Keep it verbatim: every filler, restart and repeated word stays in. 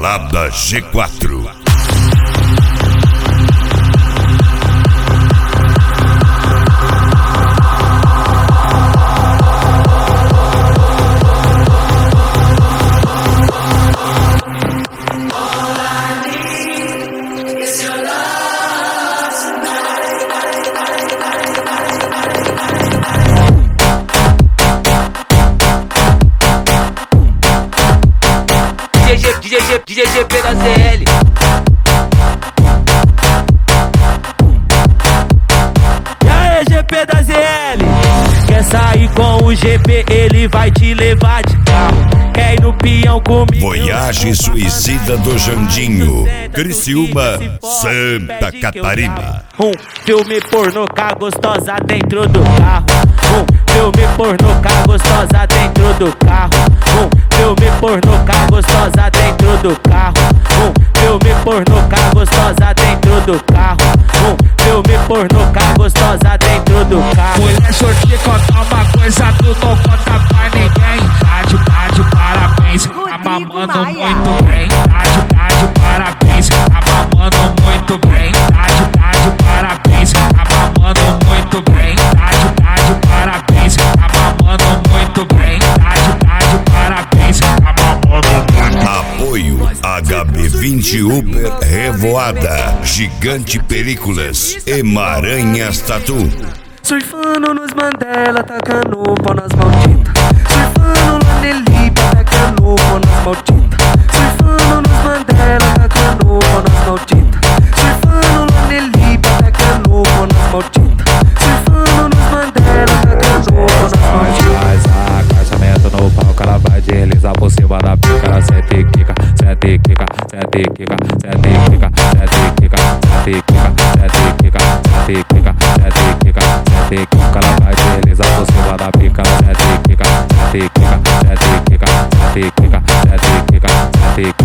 Balada G quatro. D J G, D J G P da Z L. E aí, G P da Z L? Quer sair com o G P, ele vai te levar de carro. Quer ir no peão comigo? Voyage Suicida do Jandinho, Criciúma, Santa Catarina. Um filme pornô com a gostosa dentro do carro. Um filme pornô com a gostosa dentro do carro. Um filme pornô com a gostosa dentro do carro. Um filme pornô com a gostosa dentro do carro. Um filme pornô com a gostosa dentro do carro. Mulher, só te contar uma coisa, tu não conta pra ninguém. Tá de, tá de parabéns, tá mamando muito bem. Tá de, tá de parabéns, tá mamando muito bem. Tá de, tá de parabéns, tá mamando muito bem. Tá de, tá de parabéns, tá mamando muito bem. Tá de, tá de parabéns, tá mamando muito bem. Apoio H B vinte Uber Revoada, Gigante Películas e Maranhas Tatu. Surfando nos Mandela, tacando pau nas malditas. Surfando lá Nelipa, tacando pau nas malditas. Surfando nos Mandela, tacando pau nas malditas. Surfando lá Nelipa, tacando pau nas malditas. Surfando nos Mandela, tacando pau nas malditas. Faz a agachamento no palco, ela vai deslizar por cima da pica. Ela sente e quica, sente e quica, sente e quica, sente e quica, sente e quica, sente e quica, sente e quica, sente e quica, sente e quica, sente e quica. Ela vai deslizar por cima da pica. Ela sente e quica, sente e quica, sente e quica, sente e quica, sente e quica, sente e quica.